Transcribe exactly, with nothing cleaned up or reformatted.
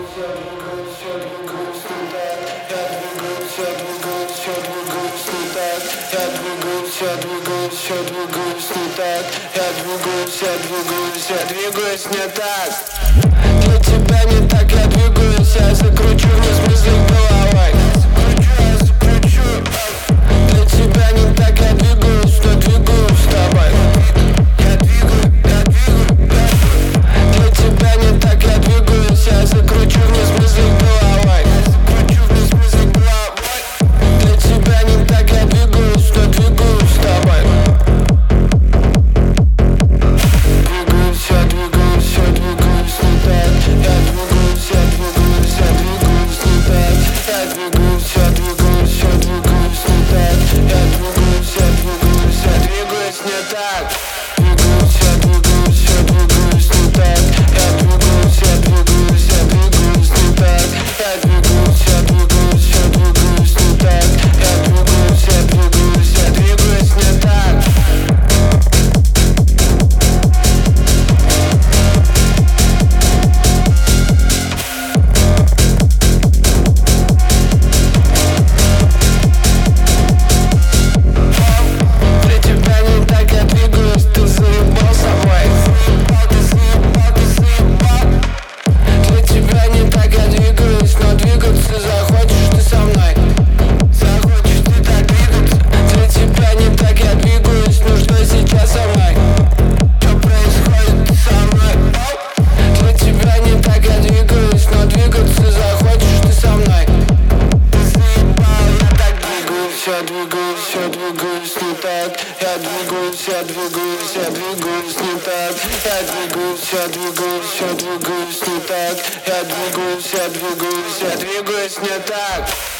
Я двигаюсь, я двигаюсь не так. Я двигаюсь, я двигаюсь, я двигаюсь не так. Для тебя не так, я двигаюсь, я закручу вниз мысли головой. Я закручу, я закручу. Для тебя не так, я двигаюсь, но двигаюсь с тобой. Я двигаю, я двигаю, я. Для тебя не так, я двигаюсь, я закручу вниз мысли головой. Я закручу вниз мысли головой. Для тебя не так, я двигаюсь, но двигаюсь с тобой. Двигаюсь, я двигаюсь, я двигаюсь не так. Я двигаюсь, я двигаюсь, я двигаюсь не так. Я двигаюсь, я двигаюсь, я двигаюсь не так. Я двигаюсь, я двигаюсь, я двигаюсь не так. Двигаюсь, я двигаюсь, я двигаюсь не так. Я двигаюсь, я двигаюсь, я двигаюсь не так. Я двигаюсь, я двигаюсь, я двигаюсь не так. Я двигаюсь, я двигаюсь, я двигаюсь не так. Для тебя не так, я двигаюсь, ты заебал собой. Ты заебал, ты заебал. Для тебя не так, я двигаюсь, но двигаться захочешь ты со мной. Захочешь ты так двигаться. Для тебя не так, я двигаюсь, ну что сейчас со мной? Что происходит со мной? Для тебя не так, я двигаюсь, но двигаться захочешь ты со мной. Ты заебал, я так двигаюсь, я двигаюсь, я двигаюсь не так. Я двигаюсь, я двигаюсь, я двигаюсь не так. Я двигаюсь, я двигаюсь, я двигаюсь не так. Я двигаюсь, я двигаюсь, я двигаюсь не так.